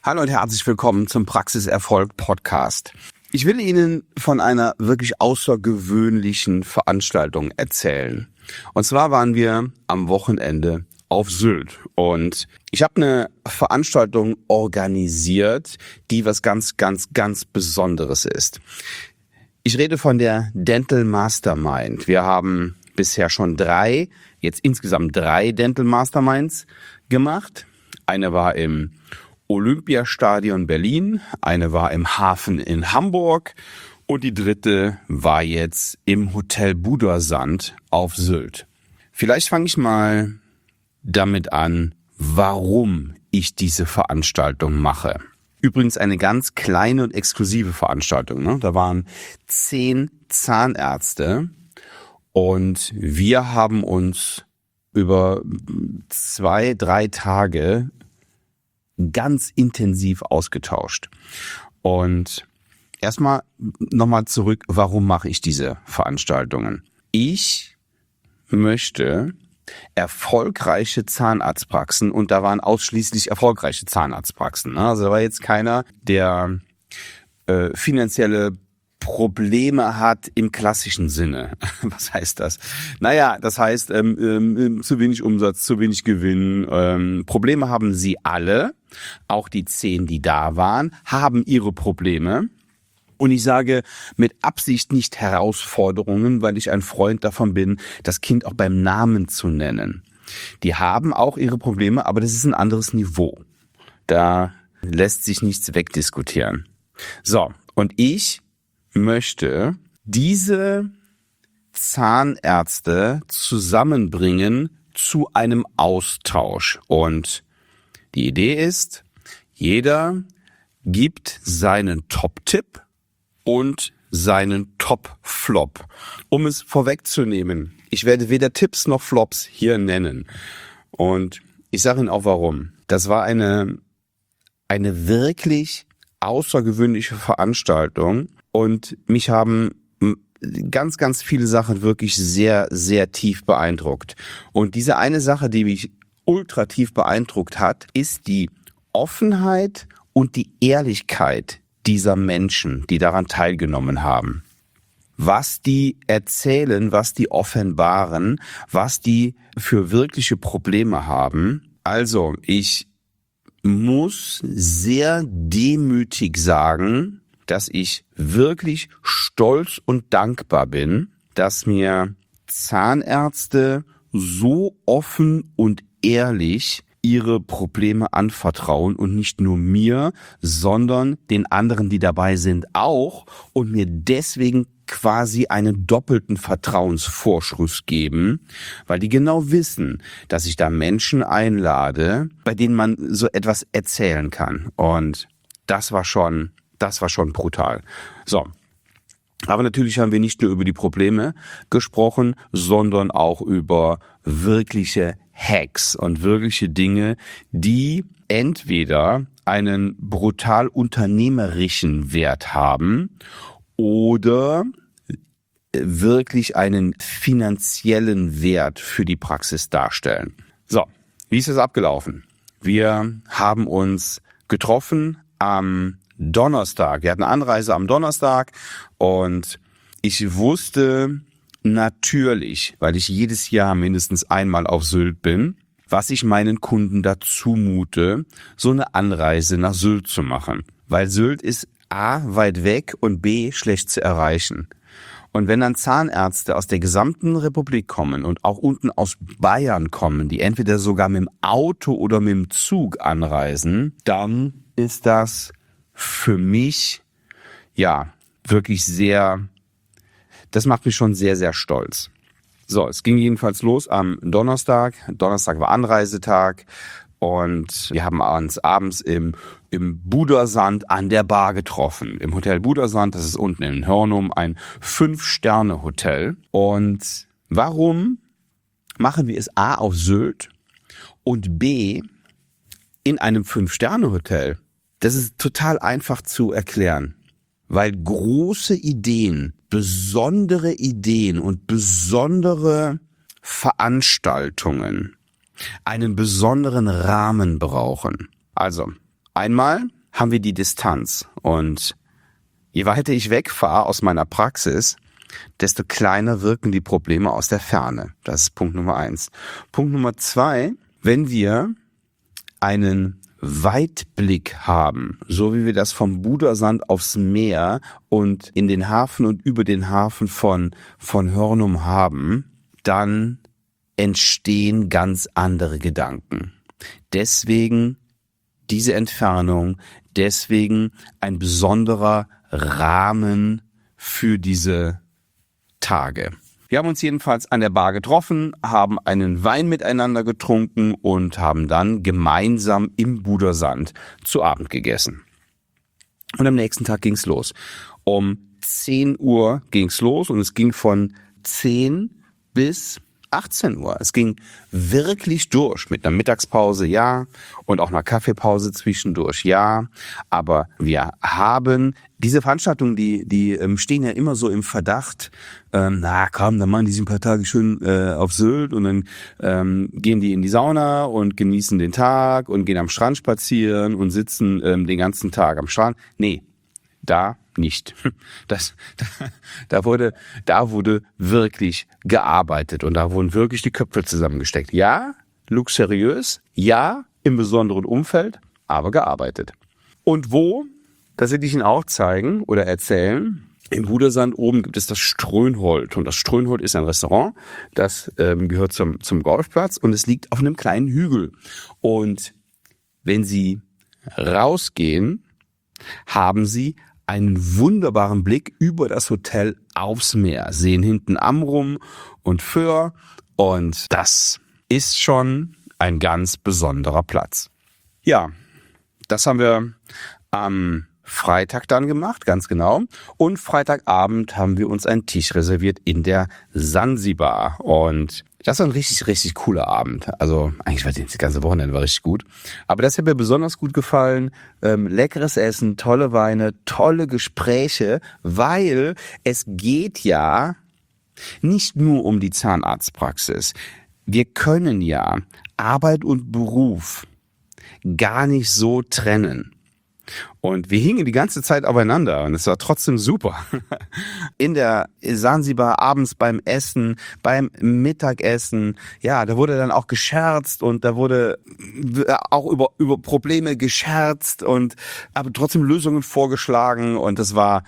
Hallo und herzlich willkommen zum Praxiserfolg Podcast. Ich will Ihnen von einer wirklich außergewöhnlichen Veranstaltung erzählen. Und zwar waren wir am Wochenende auf Sylt und ich habe eine Veranstaltung organisiert, die was ganz Besonderes ist. Ich rede von der Dental Mastermind. Wir haben bisher schon insgesamt drei Dental Masterminds gemacht. Eine war im Olympiastadion Berlin, eine war im Hafen in Hamburg und die dritte war jetzt im Hotel Budersand auf Sylt. Vielleicht fange ich mal damit an, warum ich diese Veranstaltung mache. Übrigens eine ganz kleine und exklusive Veranstaltung, ne? Da waren 10 Zahnärzte und wir haben uns über 2-3 Tage ganz intensiv ausgetauscht. Und erstmal nochmal zurück, warum mache ich diese Veranstaltungen? Ich möchte erfolgreiche Zahnarztpraxen, und da waren ausschließlich erfolgreiche Zahnarztpraxen. Also da war jetzt keiner, der finanzielle Probleme hat im klassischen Sinne. Was heißt das? Naja, das heißt zu wenig Umsatz, zu wenig Gewinn. Probleme haben sie alle. Auch die 10, die da waren, haben ihre Probleme. Und ich sage mit Absicht nicht Herausforderungen, weil ich ein Freund davon bin, das Kind auch beim Namen zu nennen. Die haben auch ihre Probleme, aber das ist ein anderes Niveau. Da lässt sich nichts wegdiskutieren. So, und ich möchte diese Zahnärzte zusammenbringen zu einem Austausch. Und die Idee ist, jeder gibt seinen Top-Tipp und seinen Top-Flop. Um es vorwegzunehmen, ich werde weder Tipps noch Flops hier nennen. Und ich sage Ihnen auch warum. Das war eine wirklich außergewöhnliche Veranstaltung. Und mich haben ganz viele Sachen wirklich sehr tief beeindruckt. Und diese eine Sache, die mich ultra tief beeindruckt hat, ist die Offenheit und die Ehrlichkeit dieser Menschen, die daran teilgenommen haben. Was die erzählen, was die offenbaren, was die für wirkliche Probleme haben. Also, ich muss sehr demütig sagen, dass ich wirklich stolz und dankbar bin, dass mir Zahnärzte so offen und ehrlich ihre Probleme anvertrauen und nicht nur mir, sondern den anderen, die dabei sind, auch, und mir deswegen quasi einen doppelten Vertrauensvorschuss geben, weil die genau wissen, dass ich da Menschen einlade, bei denen man so etwas erzählen kann. Und das war schon brutal. So. Aber natürlich haben wir nicht nur über die Probleme gesprochen, sondern auch über wirkliche Hacks und wirkliche Dinge, die entweder einen brutal unternehmerischen Wert haben oder wirklich einen finanziellen Wert für die Praxis darstellen. So, wie ist es abgelaufen? Wir haben uns getroffen am Donnerstag. Wir hatten eine Anreise am Donnerstag und ich wusste natürlich, weil ich jedes Jahr mindestens einmal auf Sylt bin, was ich meinen Kunden dazu mute, so eine Anreise nach Sylt zu machen. Weil Sylt ist A, weit weg und B, schlecht zu erreichen. Und wenn dann Zahnärzte aus der gesamten Republik kommen und auch unten aus Bayern kommen, die entweder sogar mit dem Auto oder mit dem Zug anreisen, dann ist das für mich, ja, wirklich das macht mich schon sehr stolz. So, es ging jedenfalls los am Donnerstag. Donnerstag war Anreisetag und wir haben uns abends im Budersand an der Bar getroffen. Im Hotel Budersand, das ist unten in Hörnum, ein 5-Sterne-Hotel. Und warum machen wir es A auf Sylt und B in einem 5-Sterne-Hotel? Das ist total einfach zu erklären, weil große Ideen, besondere Ideen und besondere Veranstaltungen einen besonderen Rahmen brauchen. Also, Einmal haben wir die Distanz und je weiter ich wegfahre aus meiner Praxis, desto kleiner wirken die Probleme aus der Ferne. Das ist Punkt Nummer 1. Punkt Nummer 2, wenn wir einen Weitblick haben, so wie wir das vom Budersand aufs Meer und in den Hafen und über den Hafen von Hörnum haben, dann entstehen ganz andere Gedanken. Deswegen diese Entfernung, deswegen ein besonderer Rahmen für diese Tage. Wir haben uns jedenfalls an der Bar getroffen, haben einen Wein miteinander getrunken und haben dann gemeinsam im Budersand zu Abend gegessen. Und am nächsten Tag ging's los. Um 10 Uhr ging's los und es ging von 10 bis 18 Uhr. Es ging wirklich durch mit einer Mittagspause, ja, und auch einer Kaffeepause zwischendurch, ja. Aber wir haben diese Veranstaltungen, die stehen ja immer so im Verdacht. Dann machen die sich ein paar Tage schön auf Sylt und dann gehen die in die Sauna und genießen den Tag und gehen am Strand spazieren und sitzen den ganzen Tag am Strand. Nee, da nicht. Da wurde wirklich gearbeitet und da wurden wirklich die Köpfe zusammengesteckt. Ja, luxuriös, ja, im besonderen Umfeld, aber gearbeitet. Und wo, das will ich Ihnen auch zeigen oder erzählen. Im Budersand oben gibt es das Strönhold und das Strönhold ist ein Restaurant, das gehört zum Golfplatz und es liegt auf einem kleinen Hügel. Und wenn Sie rausgehen, haben Sie einen wunderbaren Blick über das Hotel aufs Meer, sehen hinten Amrum und Föhr und das ist schon ein ganz besonderer Platz. Ja, das haben wir am Freitag dann gemacht, ganz genau. Und Freitagabend haben wir uns einen Tisch reserviert in der Sansibar. Und das war ein richtig, richtig cooler Abend. Also eigentlich war das ganze Wochenende war richtig gut. Aber das hat mir besonders gut gefallen. Leckeres Essen, tolle Weine, tolle Gespräche, weil es geht ja nicht nur um die Zahnarztpraxis. Wir können ja Arbeit und Beruf gar nicht so trennen. Und wir hingen die ganze Zeit aufeinander und es war trotzdem super. In der Sansibar abends beim Essen, beim Mittagessen, ja, da wurde dann auch gescherzt und da wurde auch über Probleme gescherzt und aber trotzdem Lösungen vorgeschlagen und das war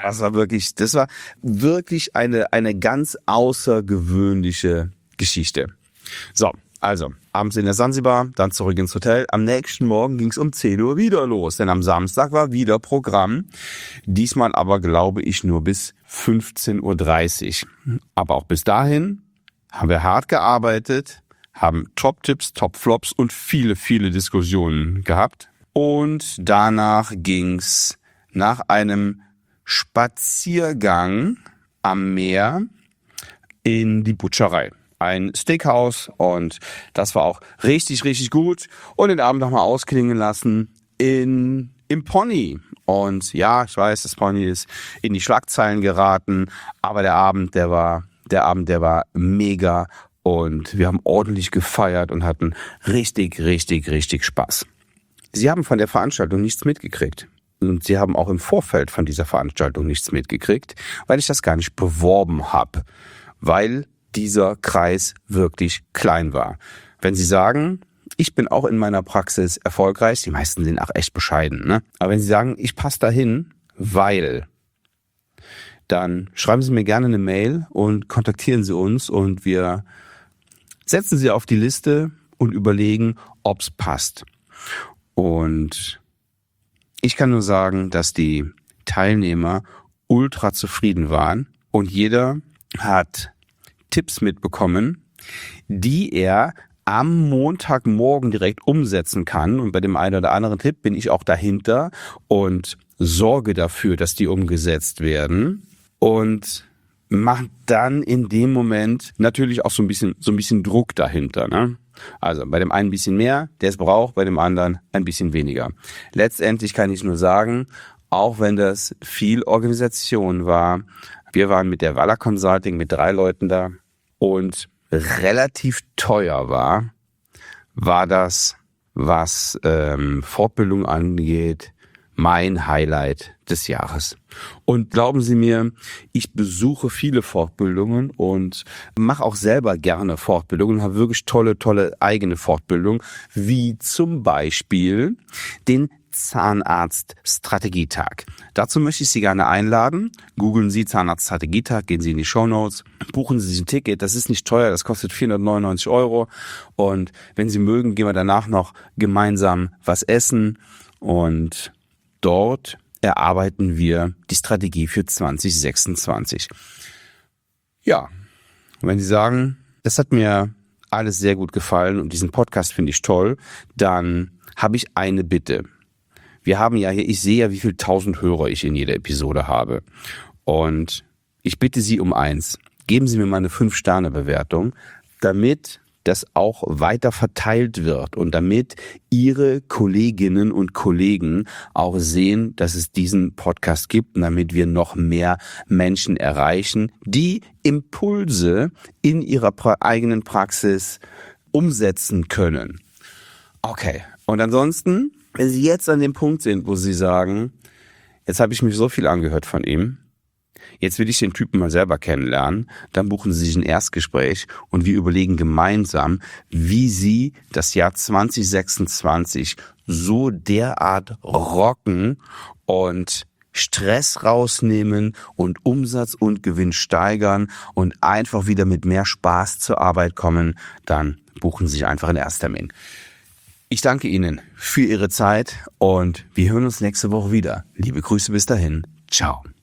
wirklich eine ganz außergewöhnliche Geschichte. So. Also, abends in der Sansibar, dann zurück ins Hotel. Am nächsten Morgen ging es um 10 Uhr wieder los, denn am Samstag war wieder Programm. Diesmal aber, glaube ich, nur bis 15.30 Uhr. Aber auch bis dahin haben wir hart gearbeitet, haben Top-Tipps, Top-Flops und viele, viele Diskussionen gehabt. Und danach ging's nach einem Spaziergang am Meer in die Butcherei. Ein Steakhouse und das war auch richtig, richtig gut. Und den Abend nochmal ausklingen lassen im Pony. Und ja, ich weiß, das Pony ist in die Schlagzeilen geraten, aber der Abend, der war mega und wir haben ordentlich gefeiert und hatten richtig, richtig, richtig Spaß. Sie haben von der Veranstaltung nichts mitgekriegt. Und Sie haben auch im Vorfeld von dieser Veranstaltung nichts mitgekriegt, weil ich das gar nicht beworben habe. Weil dieser Kreis wirklich klein war. Wenn Sie sagen, ich bin auch in meiner Praxis erfolgreich, die meisten sind auch echt bescheiden, ne? Aber wenn Sie sagen, ich passe dahin, weil, dann schreiben Sie mir gerne eine Mail und kontaktieren Sie uns und wir setzen Sie auf die Liste und überlegen, ob's passt. Und ich kann nur sagen, dass die Teilnehmer ultra zufrieden waren und jeder hat Tipps mitbekommen, die er am Montagmorgen direkt umsetzen kann. Und bei dem einen oder anderen Tipp bin ich auch dahinter und sorge dafür, dass die umgesetzt werden und mache dann in dem Moment natürlich auch so ein bisschen Druck dahinter, ne? Also bei dem einen ein bisschen mehr, der es braucht, bei dem anderen ein bisschen weniger. Letztendlich kann ich nur sagen, auch wenn das viel Organisation war, wir waren mit der Waller Consulting mit 3 Leuten da und relativ teuer war das was Fortbildung angeht, mein Highlight des Jahres. Und glauben Sie mir, ich besuche viele Fortbildungen und mache auch selber gerne Fortbildungen, habe wirklich tolle eigene Fortbildungen, wie zum Beispiel den Zahnarzt-Strategietag. Dazu möchte ich Sie gerne einladen. Googeln Sie Zahnarzt-Strategietag, gehen Sie in die Shownotes, buchen Sie sich ein Ticket. Das ist nicht teuer, das kostet 499 €. Und wenn Sie mögen, gehen wir danach noch gemeinsam was essen. Und dort erarbeiten wir die Strategie für 2026. Ja, und wenn Sie sagen, das hat mir alles sehr gut gefallen und diesen Podcast finde ich toll, dann habe ich eine Bitte. Wir haben ja hier, ich sehe ja, wie viel 1000 Hörer ich in jeder Episode habe. Und ich bitte Sie um eins. Geben Sie mir mal eine 5-Sterne-Bewertung, damit das auch weiter verteilt wird und damit Ihre Kolleginnen und Kollegen auch sehen, dass es diesen Podcast gibt und damit wir noch mehr Menschen erreichen, die Impulse in ihrer eigenen Praxis umsetzen können. Okay, und ansonsten, wenn Sie jetzt an dem Punkt sind, wo Sie sagen, jetzt habe ich mich so viel angehört von ihm, jetzt will ich den Typen mal selber kennenlernen, dann buchen Sie sich ein Erstgespräch und wir überlegen gemeinsam, wie Sie das Jahr 2026 so derart rocken und Stress rausnehmen und Umsatz und Gewinn steigern und einfach wieder mit mehr Spaß zur Arbeit kommen, dann buchen Sie sich einfach einen Ersttermin. Ich danke Ihnen für Ihre Zeit und wir hören uns nächste Woche wieder. Liebe Grüße bis dahin. Ciao.